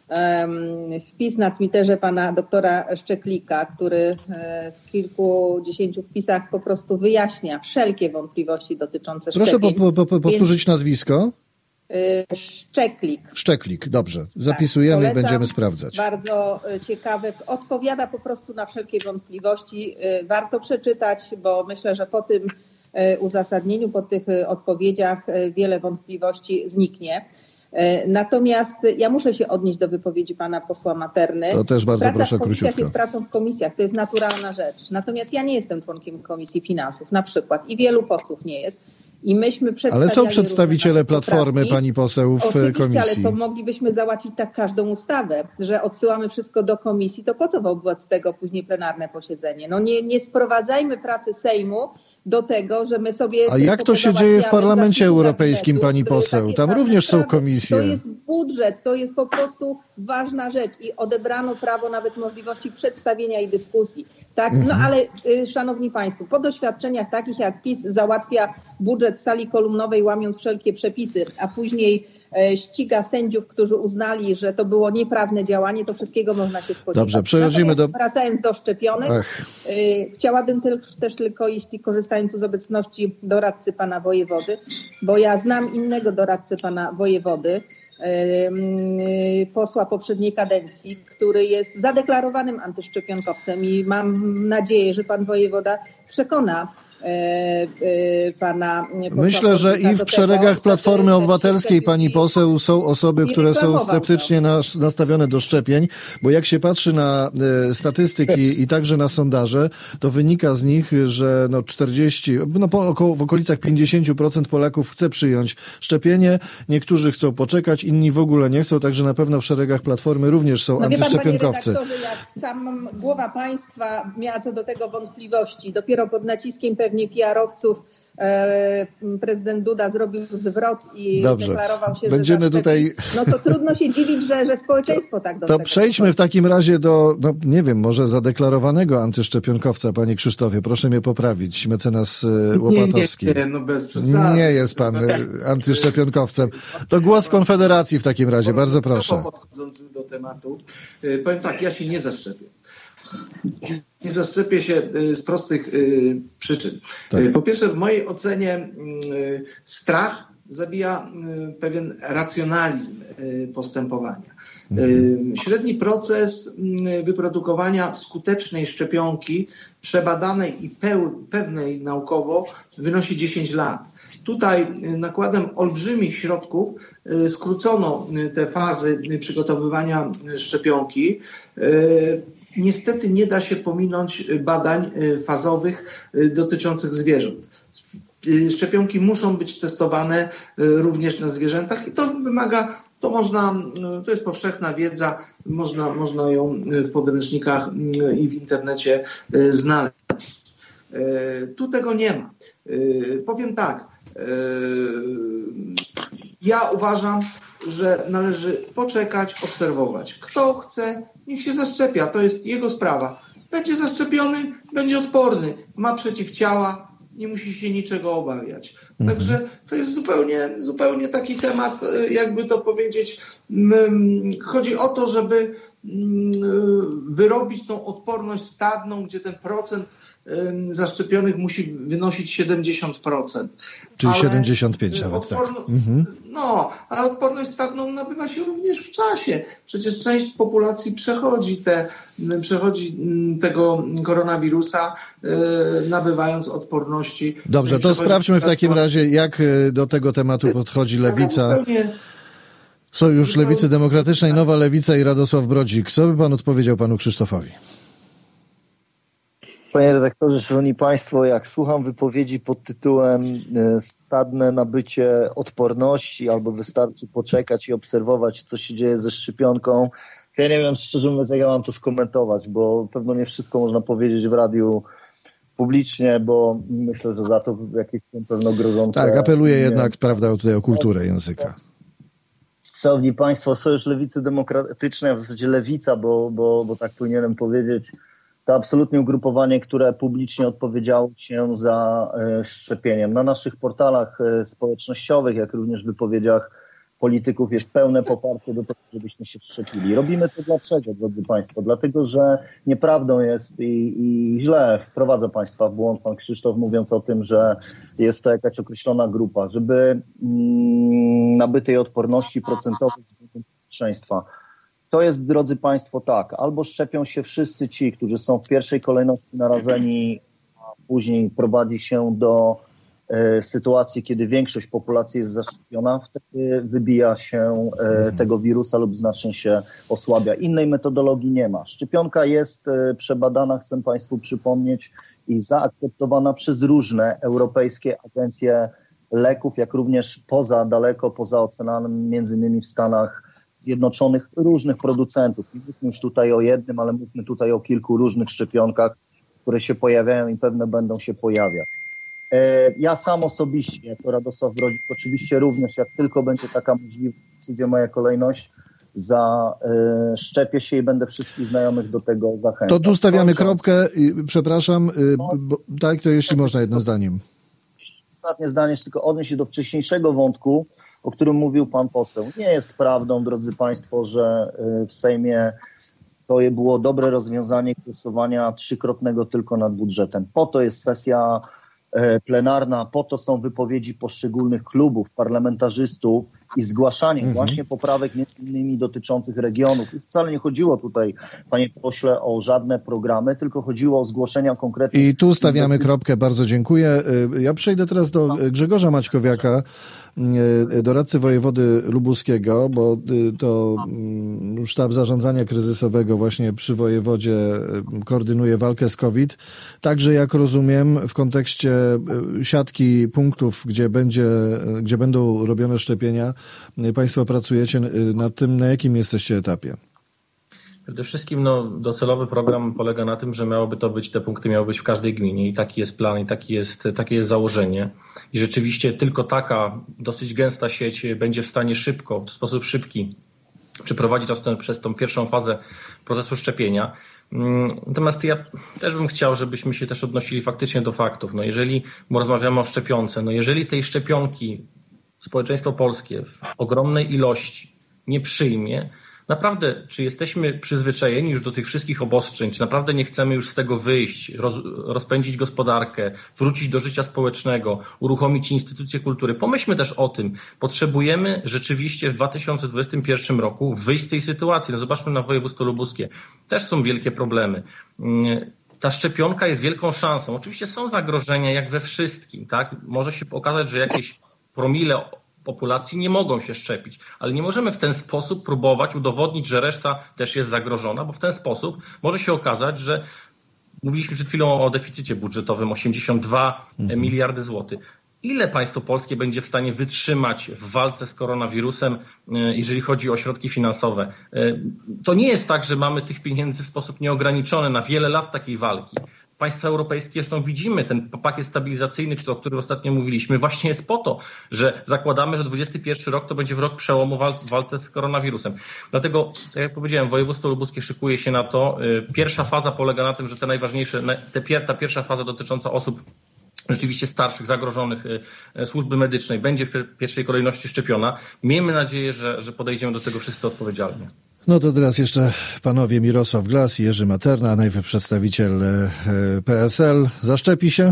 wpis na Twitterze pana doktora Szczeklika, który w kilkudziesięciu wpisach po prostu wyjaśnia wszelkie wątpliwości dotyczące Proszę szczepień. Proszę po, po, powtórzyć Więc... nazwisko. Szczeklik. Szczeklik, dobrze. Zapisujemy tak, i będziemy sprawdzać. Bardzo ciekawe. Odpowiada po prostu na wszelkie wątpliwości. Warto przeczytać, bo myślę, że po tym uzasadnieniu, po tych odpowiedziach wiele wątpliwości zniknie. Natomiast ja muszę się odnieść do wypowiedzi pana posła Materny. To też bardzo Praca proszę w komisjach króciutko. jest pracą w komisjach, to jest naturalna rzecz. Natomiast ja nie jestem członkiem Komisji Finansów na przykład i wielu posłów nie jest. I myśmy ale są przedstawiciele Platformy, poprawki. Pani poseł, w Oczywiście, komisji. Ale to moglibyśmy załatwić tak każdą ustawę, że odsyłamy wszystko do komisji, to po co wobec tego później plenarne posiedzenie? No nie, nie sprowadzajmy pracy Sejmu do tego, że my sobie... A jak to się dzieje w Parlamencie Europejskim, pani poseł? Tam również są komisje. To jest budżet, to jest po prostu ważna rzecz i odebrano prawo nawet możliwości przedstawienia i dyskusji. Tak? No ale y, szanowni państwo, po doświadczeniach takich jak PiS załatwia budżet w sali kolumnowej, łamiąc wszelkie przepisy, a później y, ściga sędziów, którzy uznali, że to było nieprawne działanie, to wszystkiego można się spodziewać. Dobrze, przechodzimy do... Wracając do szczepionek, y, chciałabym też, też tylko, jeśli korzystając tu z obecności doradcy pana wojewody, bo ja znam innego doradcę pana wojewody, posła poprzedniej kadencji, który jest zadeklarowanym antyszczepionkowcem i mam nadzieję, że pan wojewoda przekona pana posła. Myślę, że i w szeregach Platformy Obywatelskiej, pani poseł, są osoby, które są sceptycznie nastawione do szczepień, bo jak się patrzy na statystyki i także na sondaże, to wynika z nich, że no czterdzieści, no po, około, w okolicach pięćdziesiąt procent Polaków chce przyjąć szczepienie, niektórzy chcą poczekać, inni w ogóle nie chcą, także na pewno w szeregach Platformy również są no antyszczepionkowcy. Wie pan, panie redaktorze, jak sam głowa państwa miała co do tego wątpliwości, dopiero pod naciskiem pewnie P R owców e, prezydent Duda zrobił zwrot i Dobrze. deklarował się, Będziemy że tutaj... No to trudno się dziwić, że, że społeczeństwo tak do to tego... To przejdźmy w takim razie do, no nie wiem, może zadeklarowanego antyszczepionkowca, panie Krzysztofie. Proszę mnie poprawić, mecenas Łopatowski. Nie, nie, no bez przesady. Nie jest pan antyszczepionkowcem. To głos Konfederacji w takim razie, bardzo proszę. Podchodzący do tematu, powiem tak, ja się nie zaszczepię. Nie zaszczepię się z prostych y, przyczyn. Tak. Po pierwsze, w mojej ocenie y, strach zabija y, pewien racjonalizm y, postępowania. Y, średni proces y, wyprodukowania skutecznej szczepionki, przebadanej i peł, pewnej naukowo, wynosi dziesięć lat. Tutaj nakładem olbrzymich środków y, skrócono y, te fazy y, przygotowywania y, szczepionki. Y, Niestety nie da się pominąć badań fazowych dotyczących zwierząt. Szczepionki muszą być testowane również na zwierzętach i to wymaga, to można, to jest powszechna wiedza, można, można ją w podręcznikach i w internecie znaleźć. Tu tego nie ma. Powiem tak, ja uważam, że należy poczekać, obserwować. Kto chce, niech się zaszczepia, to jest jego sprawa. Będzie zaszczepiony, będzie odporny, ma przeciwciała, nie musi się niczego obawiać. Mhm. Także to jest zupełnie, zupełnie taki temat, jakby to powiedzieć, chodzi o to, żeby wyrobić tą odporność stadną, gdzie ten procent zaszczepionych musi wynosić siedemdziesiąt procent. Czyli ale siedemdziesiąt pięć nawet, odporno- tak. Mhm. No, ale odporność stadną nabywa się również w czasie. Przecież część populacji przechodzi, te, przechodzi tego koronawirusa, nabywając odporności. Dobrze, to sprawdźmy w takim razie, jak do tego tematu podchodzi Lewica. Sojusz Lewicy Demokratycznej, Nowa Lewica i Radosław Brodzik. Co by pan odpowiedział panu Krzysztofowi? Panie redaktorze, szanowni państwo, jak słucham wypowiedzi pod tytułem stadne nabycie odporności albo wystarczy poczekać i obserwować, co się dzieje ze szczepionką, to ja nie wiem, szczerze mówiąc, jak ja mam to skomentować, bo pewno nie wszystko można powiedzieć w radiu publicznie, bo myślę, że za to jakieś są pewno grożące... Tak, apeluję jednak, prawda, tutaj o kulturę języka. Szanowni państwo, Sojusz Lewicy Demokratycznej, a w zasadzie Lewica, bo, bo, bo tak powinienem powiedzieć, to absolutnie ugrupowanie, które publicznie odpowiedziało się za e, szczepieniem. Na naszych portalach e, społecznościowych, jak również w wypowiedziach polityków jest pełne poparcie do tego, żebyśmy się szczepili. Robimy to dlaczego, drodzy państwo? Dlatego, że nieprawdą jest i, i źle wprowadza państwa w błąd pan Krzysztof, mówiąc o tym, że jest to jakaś określona grupa. Żeby mm, nabytej odporności procentowej względem bezpieczeństwa. To jest, drodzy państwo, tak. Albo szczepią się wszyscy ci, którzy są w pierwszej kolejności narażeni, a później prowadzi się do e, sytuacji, kiedy większość populacji jest zaszczepiona, wtedy wybija się e, tego wirusa lub znacznie się osłabia. Innej metodologii nie ma. Szczepionka jest e, przebadana, chcę państwu przypomnieć, i zaakceptowana przez różne europejskie agencje leków, jak również poza, daleko poza oceanem, między innymi w Stanach Zjednoczonych, różnych producentów. Nie mówmy już tutaj o jednym, ale mówmy tutaj o kilku różnych szczepionkach, które się pojawiają i pewne będą się pojawiać. Ja sam osobiście, jako Radosław Brodzik, oczywiście również, jak tylko będzie taka możliwość, przyjdzie moja kolejność, za y, szczepię się i będę wszystkich znajomych do tego zachęcać. To tu stawiamy kropkę. Przepraszam, y, bo, tak, to jeśli można jednym zdaniem. Ostatnie zdanie, jeszcze tylko odnieść się do wcześniejszego wątku, o którym mówił pan poseł. Nie jest prawdą, drodzy państwo, że w Sejmie to było dobre rozwiązanie głosowania trzykrotnego tylko nad budżetem. Po to jest sesja plenarna, po to są wypowiedzi poszczególnych klubów, parlamentarzystów i zgłaszanie mhm. właśnie poprawek między innymi dotyczących regionów. I wcale nie chodziło tutaj, panie pośle, o żadne programy, tylko chodziło o zgłoszenia konkretnych... I tu stawiamy inwestycji. Kropkę, bardzo dziękuję. Ja przejdę teraz do Grzegorza Maćkowiaka, doradcy wojewody lubuskiego, bo to sztab zarządzania kryzysowego właśnie przy wojewodzie koordynuje walkę z COVID. Także, jak rozumiem, w kontekście siatki punktów, gdzie będzie, gdzie będą robione szczepienia, państwo pracujecie nad tym, na jakim jesteście etapie? Przede wszystkim no, docelowy program polega na tym, że miałoby to być, te punkty miały być w każdej gminie i taki jest plan i taki jest, takie jest założenie. I rzeczywiście tylko taka dosyć gęsta sieć będzie w stanie szybko, w sposób szybki przeprowadzić nas ten, przez tą pierwszą fazę procesu szczepienia. Natomiast ja też bym chciał, żebyśmy się też odnosili faktycznie do faktów. No jeżeli rozmawiamy o szczepionce, no jeżeli tej szczepionki społeczeństwo polskie w ogromnej ilości nie przyjmie, naprawdę, czy jesteśmy przyzwyczajeni już do tych wszystkich obostrzeń, czy naprawdę nie chcemy już z tego wyjść, roz, rozpędzić gospodarkę, wrócić do życia społecznego, uruchomić instytucje kultury. Pomyślmy też o tym. Potrzebujemy rzeczywiście w dwa tysiące dwudziestym pierwszym roku wyjść z tej sytuacji. No zobaczmy na województwo lubuskie. Też są wielkie problemy. Ta szczepionka jest wielką szansą. Oczywiście są zagrożenia jak we wszystkim, tak? Może się okazać, że jakieś promile populacji nie mogą się szczepić, ale nie możemy w ten sposób próbować udowodnić, że reszta też jest zagrożona, bo w ten sposób może się okazać, że mówiliśmy przed chwilą o deficycie budżetowym osiemdziesiąt dwa mhm. miliardy złotych. Ile państwo polskie będzie w stanie wytrzymać w walce z koronawirusem, jeżeli chodzi o środki finansowe? To nie jest tak, że mamy tych pieniędzy w sposób nieograniczony na wiele lat takiej walki. Państwa europejskie, zresztą widzimy ten pakiet stabilizacyjny, o którym ostatnio mówiliśmy, właśnie jest po to, że zakładamy, że dwudziesty pierwszy rok to będzie rok przełomu w walce z koronawirusem. Dlatego, tak jak powiedziałem, województwo lubuskie szykuje się na to. Pierwsza faza polega na tym, że te najważniejsze, te, ta pierwsza faza dotycząca osób rzeczywiście starszych, zagrożonych służby medycznej będzie w pierwszej kolejności szczepiona. Miejmy nadzieję, że, że podejdziemy do tego wszyscy odpowiedzialnie. No to teraz jeszcze panowie Mirosław Glas i Jerzy Materna, najwyższy przedstawiciel P S L. Zaszczepi się?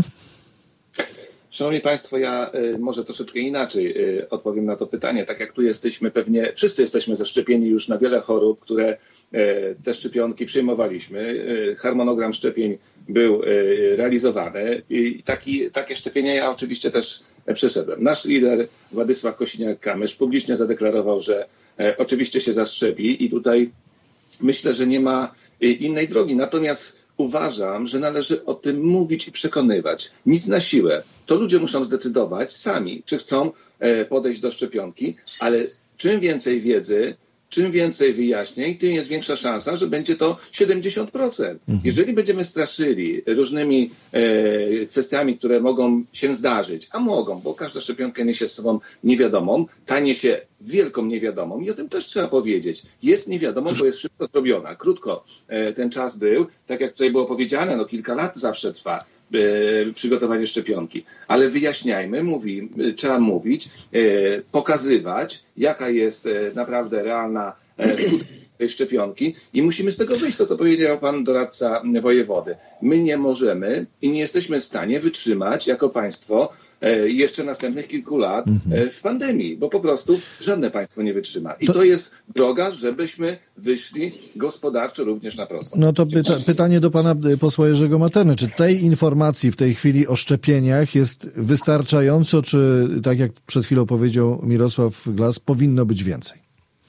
Szanowni Państwo, ja y, może troszeczkę inaczej y, odpowiem na to pytanie. Tak jak tu jesteśmy, pewnie wszyscy jesteśmy zaszczepieni już na wiele chorób, które y, te szczepionki przyjmowaliśmy. Y, harmonogram szczepień był realizowany i taki, takie szczepienia ja oczywiście też przeszedłem. Nasz lider Władysław Kosiniak-Kamysz publicznie zadeklarował, że oczywiście się zaszczepi i tutaj myślę, że nie ma innej drogi. Natomiast uważam, że należy o tym mówić i przekonywać. Nic na siłę. To ludzie muszą zdecydować sami, czy chcą podejść do szczepionki, ale czym więcej wiedzy, czym więcej wyjaśnień, tym jest większa szansa, że będzie to siedemdziesiąt procent. Mhm. Jeżeli będziemy straszyli różnymi e, kwestiami, które mogą się zdarzyć, a mogą, bo każda szczepionka niesie z sobą niewiadomą, ta niesie wielką niewiadomą i o tym też trzeba powiedzieć. Jest niewiadomą, bo jest szybko zrobiona. Krótko e, ten czas był, tak jak tutaj było powiedziane, no kilka lat zawsze trwa e, przygotowanie szczepionki. Ale wyjaśniajmy, mówi, e, trzeba mówić, e, pokazywać, jaka jest e, naprawdę realna e, skuteczność tej szczepionki i musimy z tego wyjść. To, co powiedział pan doradca wojewody. My nie możemy i nie jesteśmy w stanie wytrzymać jako państwo e, jeszcze następnych kilku lat e, w pandemii, bo po prostu żadne państwo nie wytrzyma. I to, to jest droga, żebyśmy wyszli gospodarczo również na prostą. No to pyta, pytanie do pana posła Jerzego Materny. Czy tej informacji w tej chwili o szczepieniach jest wystarczająco, czy tak jak przed chwilą powiedział Mirosław Glas, powinno być więcej?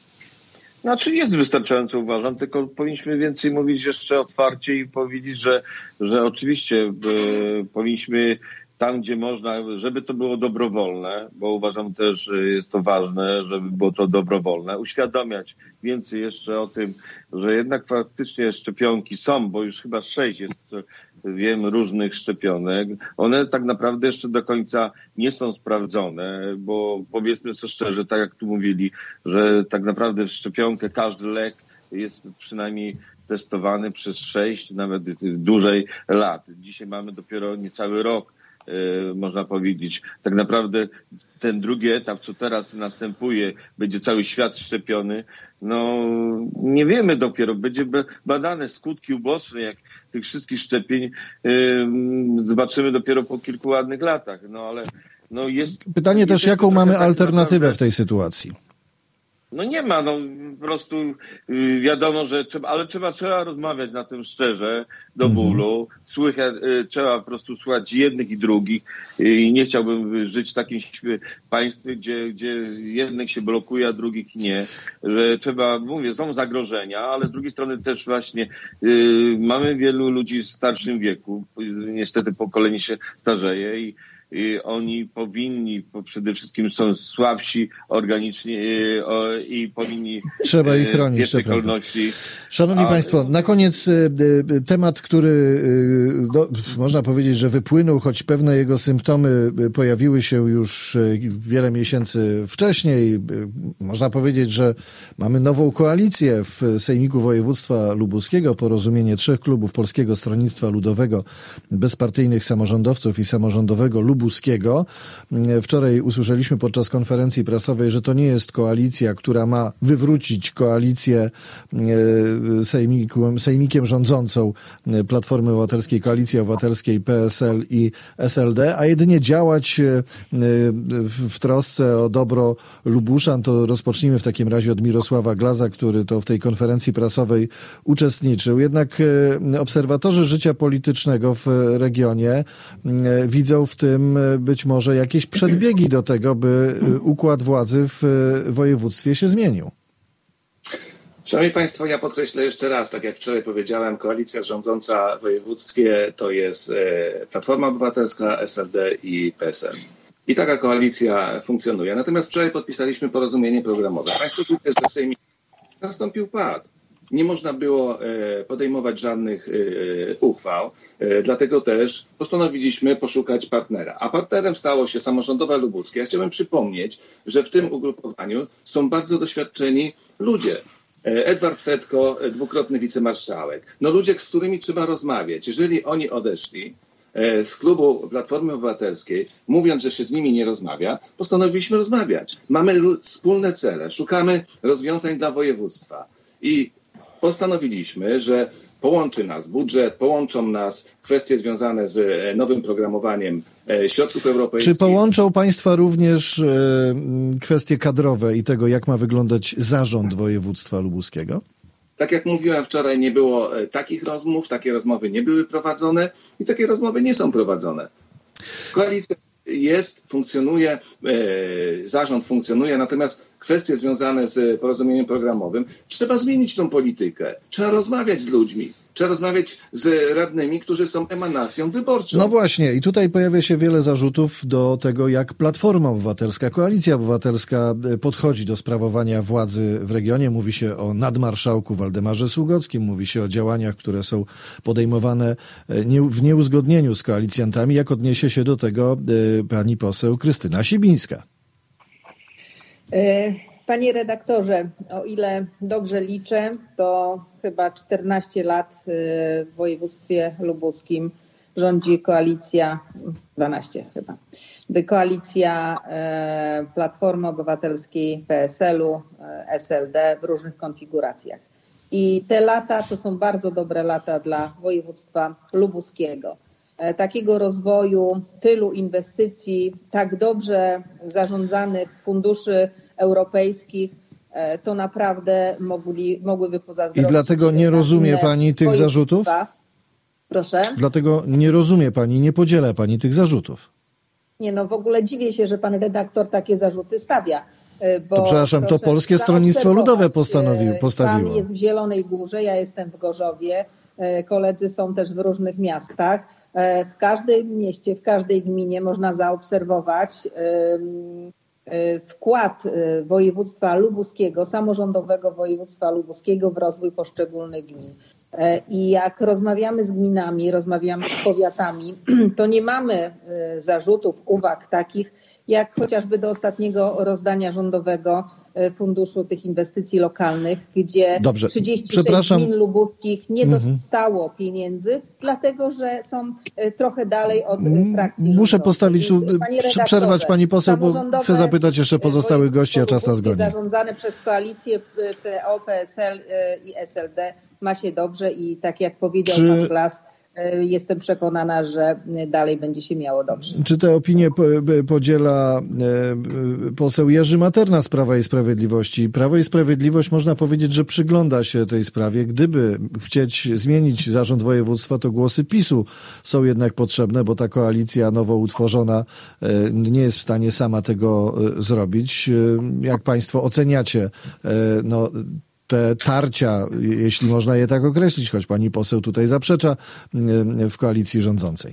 Znaczy jest wystarczająco, uważam, tylko powinniśmy więcej mówić jeszcze otwarcie i powiedzieć, że, że oczywiście e, powinniśmy tam, gdzie można, żeby to było dobrowolne, bo uważam też, że jest to ważne, żeby było to dobrowolne, uświadamiać więcej jeszcze o tym, że jednak faktycznie szczepionki są, bo już chyba sześć jest, wiem, różnych szczepionek. One tak naprawdę jeszcze do końca nie są sprawdzone, bo powiedzmy sobie szczerze, tak jak tu mówili, że tak naprawdę w szczepionkę każdy lek jest przynajmniej testowany przez sześć, nawet dłużej lat. Dzisiaj mamy dopiero niecały rok, yy, można powiedzieć. Tak naprawdę ten drugi etap, co teraz następuje, będzie cały świat szczepiony. No nie wiemy dopiero, będzie badane skutki uboczne, jak tych wszystkich szczepień yy, zobaczymy dopiero po kilku ładnych latach. No ale no jest. Pytanie też, jaką mamy alternatywę w tej sytuacji? No nie ma, no po prostu yy, wiadomo, że trzeba, ale trzeba, trzeba rozmawiać na tym szczerze, do bólu. Słychać, yy, trzeba po prostu słuchać jednych i drugich i yy, nie chciałbym żyć w takim państwie, gdzie, gdzie jednych się blokuje, a drugich nie. Że trzeba, mówię, są zagrożenia, ale z drugiej strony też właśnie yy, mamy wielu ludzi w starszym wieku. Yy, niestety pokolenie się starzeje i I oni powinni, przede wszystkim są słabsi organicznie i, i powinni trzeba ich chronić, w pierwszej kolejności. Szanowni A... Państwo, na koniec temat, który no, można powiedzieć, że wypłynął, choć pewne jego symptomy pojawiły się już wiele miesięcy wcześniej. Można powiedzieć, że mamy nową koalicję w Sejmiku Województwa Lubuskiego, porozumienie trzech klubów Polskiego Stronnictwa Ludowego, bezpartyjnych samorządowców i samorządowego Lubuskiego. Wczoraj usłyszeliśmy podczas konferencji prasowej, że to nie jest koalicja, która ma wywrócić koalicję sejmikiem, sejmikiem rządzącą Platformy Obywatelskiej, Koalicji Obywatelskiej, P S L i S L D, a jedynie działać w trosce o dobro Lubuszan. To rozpocznijmy w takim razie od Mirosława Glaza, który to w tej konferencji prasowej uczestniczył. Jednak obserwatorzy życia politycznego w regionie widzą w tym być może jakieś przedbiegi do tego, by układ władzy w województwie się zmienił. Szanowni Państwo, ja podkreślę jeszcze raz, tak jak wczoraj powiedziałem, koalicja rządząca w województwie to jest Platforma Obywatelska, S L D i P S L. I taka koalicja funkcjonuje. Natomiast wczoraj podpisaliśmy porozumienie programowe. Państwo tu też w Sejmie nastąpił pad. Nie można było podejmować żadnych uchwał, dlatego też postanowiliśmy poszukać partnera. A partnerem stało się samorządowe lubuskie. Ja chciałbym przypomnieć, że w tym ugrupowaniu są bardzo doświadczeni ludzie. Edward Fetko, dwukrotny wicemarszałek. No ludzie, z którymi trzeba rozmawiać. Jeżeli oni odeszli z klubu Platformy Obywatelskiej, mówiąc, że się z nimi nie rozmawia, postanowiliśmy rozmawiać. Mamy wspólne cele, szukamy rozwiązań dla województwa. I postanowiliśmy, że połączy nas budżet, połączą nas kwestie związane z nowym programowaniem środków europejskich. Czy połączą Państwa również kwestie kadrowe i tego, jak ma wyglądać zarząd województwa lubuskiego? Tak jak mówiłem wczoraj, nie było takich rozmów, takie rozmowy nie były prowadzone i takie rozmowy nie są prowadzone. Koalicja jest, funkcjonuje, e, zarząd funkcjonuje, natomiast kwestie związane z porozumieniem programowym, trzeba zmienić tą politykę, trzeba rozmawiać z ludźmi, trzeba rozmawiać z radnymi, którzy są emanacją wyborczą. No właśnie i tutaj pojawia się wiele zarzutów do tego, jak Platforma Obywatelska, Koalicja Obywatelska podchodzi do sprawowania władzy w regionie. Mówi się o nadmarszałku Waldemarze Sługockim, mówi się o działaniach, które są podejmowane w nieuzgodnieniu z koalicjantami. Jak odniesie się do tego pani poseł Krystyna Sibińska? Panie redaktorze, o ile dobrze liczę, to chyba czternaście lat w województwie lubuskim rządzi koalicja, dwanaście chyba, koalicja Platformy Obywatelskiej, P S L-u, S L D w różnych konfiguracjach. I te lata to są bardzo dobre lata dla województwa lubuskiego. Takiego rozwoju, tylu inwestycji, tak dobrze zarządzanych funduszy europejskich, to naprawdę mogli, mogłyby pozazdrościć. I dlatego nie rozumie pani tych zarzutów? Proszę? Dlatego nie rozumie pani, nie podziela pani tych zarzutów. Nie, no w ogóle dziwię się, że pan redaktor takie zarzuty stawia. Bo to przepraszam, to Polskie Stronnictwo Ludowe postanowił, postawiło. Pan jest w Zielonej Górze, ja jestem w Gorzowie, koledzy są też w różnych miastach. W każdym mieście, w każdej gminie można zaobserwować wkład województwa lubuskiego, samorządowego województwa lubuskiego w rozwój poszczególnych gmin. I jak rozmawiamy z gminami, rozmawiamy z powiatami, to nie mamy zarzutów, uwag takich, jak chociażby do ostatniego rozdania rządowego funduszu tych inwestycji lokalnych, gdzie Dobrze. trzydzieści sześć gmin lubuskich nie dostało mhm. pieniędzy, dlatego że są trochę dalej od frakcji rządowej. Muszę postawić tu, przerwać pani poseł, bo chcę zapytać jeszcze pozostałych gości, a czas nas goni. Zarządzane przez koalicję P O, P S L i S L D ma się dobrze i tak jak powiedział Czy... pan Glas, jestem przekonana, że dalej będzie się miało dobrze. Czy tę opinię podziela poseł Jerzy Materna z Prawa i Sprawiedliwości? Prawo i Sprawiedliwość, można powiedzieć, że przygląda się tej sprawie. Gdyby chcieć zmienić zarząd województwa, to głosy PiSu są jednak potrzebne, bo ta koalicja nowo utworzona nie jest w stanie sama tego zrobić. Jak państwo oceniacie no, te tarcia, jeśli można je tak określić, choć pani poseł tutaj zaprzecza, w koalicji rządzącej?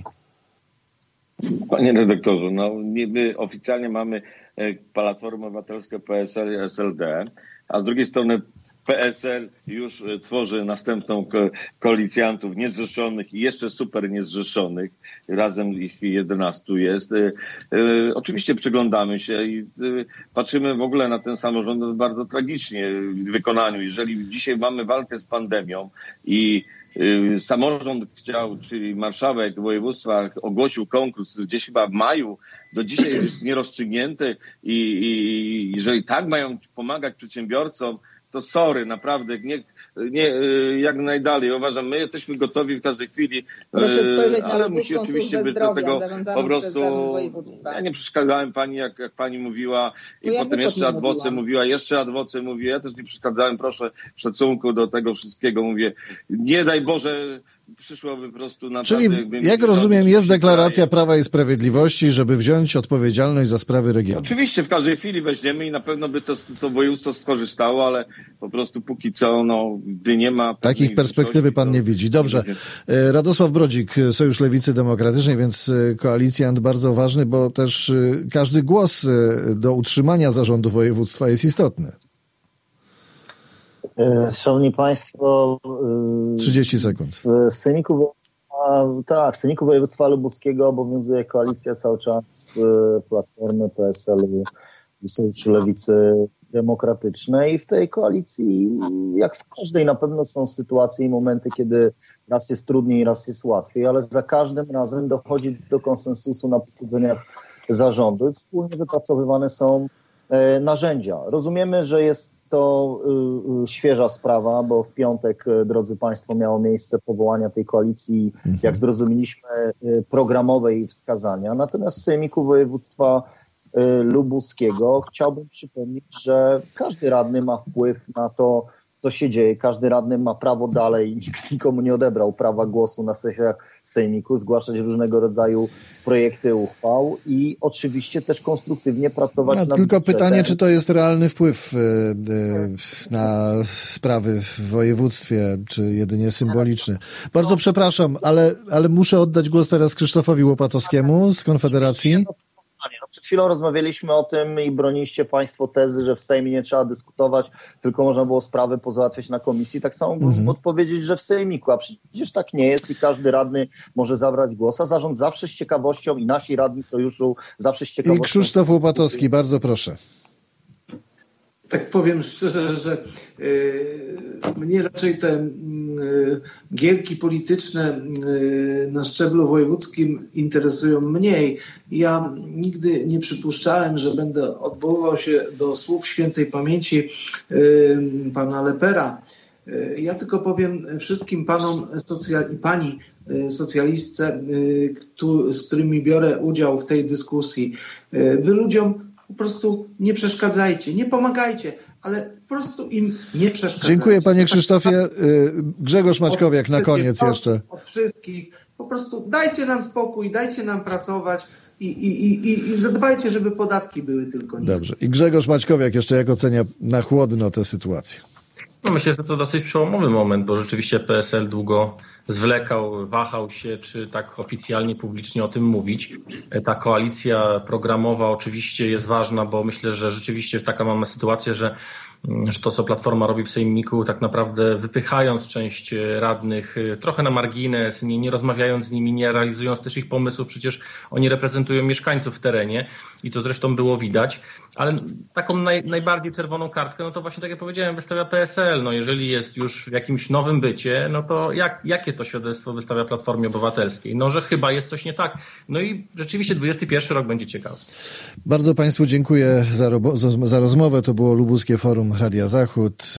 Panie redaktorze, no my oficjalnie mamy Platformę Obywatelską, P S L i S L D, a z drugiej strony P S L już tworzy następną ko- koalicjantów niezrzeszonych i jeszcze super niezrzeszonych. Razem ich jedenastu jest. E, e, oczywiście przyglądamy się i e, patrzymy w ogóle na ten samorząd bardzo tragicznie w wykonaniu. Jeżeli dzisiaj mamy walkę z pandemią i e, samorząd chciał, czyli marszałek województwa ogłosił konkurs gdzieś chyba w maju, do dzisiaj jest nierozstrzygnięty i, i jeżeli tak mają pomagać przedsiębiorcom, to sorry, naprawdę, nie, nie, jak najdalej. Uważam, my jesteśmy gotowi w każdej chwili, ale musi oczywiście być do tego po prostu... Ja nie przeszkadzałem pani, jak, jak pani mówiła i no potem ja jeszcze adwoce mówiła, jeszcze adwoce mówiła. Ja też nie przeszkadzałem, proszę, w szacunku do tego wszystkiego. Mówię, nie daj Boże, przyszłoby po prostu naprawdę... Czyli, jak rozumiem, jest deklaracja Prawa i Sprawiedliwości, żeby wziąć odpowiedzialność za sprawy regionu. Oczywiście, w każdej chwili weźmiemy i na pewno by to, to województwo skorzystało, ale po prostu póki co, no, gdy nie ma... Takich perspektywy pan nie widzi. Dobrze. Radosław Brodzik, Sojusz Lewicy Demokratycznej, więc koalicjant bardzo ważny, bo też każdy głos do utrzymania zarządu województwa jest istotny. Szanowni Państwo, trzydzieści sekund. W Sejmiku, tak, w Sejmiku Województwa Lubuskiego obowiązuje koalicja cały czas Platformy, P S L-u i Sojuszu Lewicy Demokratycznej. I w tej koalicji, jak w każdej, na pewno są sytuacje i momenty, kiedy raz jest trudniej, raz jest łatwiej, ale za każdym razem dochodzi do konsensusu na posiedzeniach zarządu i wspólnie wypracowywane są narzędzia. Rozumiemy, że jest to y, y, świeża sprawa, bo w piątek, y, drodzy Państwo, miało miejsce powołania tej koalicji, mhm. jak zrozumieliśmy, y, programowej wskazania. Natomiast w Sejmiku Województwa y, Lubuskiego chciałbym przypomnieć, że każdy radny ma wpływ na to, co się dzieje. Każdy radny ma prawo dalej, nikt nikomu nie odebrał prawa głosu na sesjach sejmiku, zgłaszać różnego rodzaju projekty uchwał i oczywiście też konstruktywnie pracować no, nad tylko budżetem. pytanie, czy to jest realny wpływ na sprawy w województwie, czy jedynie symboliczny. Bardzo przepraszam, ale, ale muszę oddać głos teraz Krzysztofowi Łopatowskiemu z Konfederacji. No, przed chwilą rozmawialiśmy o tym i broniliście Państwo tezy, że w Sejmie nie trzeba dyskutować, tylko można było sprawy pozałatwiać na komisji. Tak samo mógłbym mhm. odpowiedzieć, że w sejmiku, a przecież tak nie jest i każdy radny może zabrać głos, a zarząd zawsze z ciekawością i nasi radni sojuszu zawsze z ciekawością. I Krzysztof Łopatowski, bardzo proszę. Tak powiem szczerze, że y, mnie raczej te y, gierki polityczne y, na szczeblu wojewódzkim interesują mniej. Ja nigdy nie przypuszczałem, że będę odwoływał się do słów świętej pamięci y, pana Lepera. Y, ja tylko powiem wszystkim panom socjal- i pani y, socjalistce, y, ktu, z którymi biorę udział w tej dyskusji. Y, wy ludziom po prostu nie przeszkadzajcie, nie pomagajcie, ale po prostu im nie przeszkadzajcie. Dziękuję panie Krzysztofie. Grzegorz Maćkowiak na koniec jeszcze. Od wszystkich. Po prostu dajcie nam spokój, dajcie nam pracować i, i, i, i zadbajcie, żeby podatki były tylko niskie. Dobrze. I Grzegorz Maćkowiak jeszcze jak ocenia na chłodno tę sytuację? No myślę, że to dosyć przełomowy moment, bo rzeczywiście P S L długo zwlekał, wahał się, czy tak oficjalnie, publicznie o tym mówić. Ta koalicja programowa oczywiście jest ważna, bo myślę, że rzeczywiście taka mamy sytuację, że, że to, co Platforma robi w sejmiku, tak naprawdę wypychając część radnych trochę na margines, nie, nie rozmawiając z nimi, nie realizując też ich pomysłów, przecież oni reprezentują mieszkańców w terenie i to zresztą było widać. Ale taką naj, najbardziej czerwoną kartkę, no to właśnie tak jak powiedziałem, wystawia P S L. No jeżeli jest już w jakimś nowym bycie, no to jak, jakie to świadectwo wystawia Platformie Obywatelskiej? No, że chyba jest coś nie tak. No i rzeczywiście dwudziesty pierwszy rok będzie ciekawy. Bardzo Państwu dziękuję za, za, za rozmowę. To było Lubuskie Forum Radia Zachód.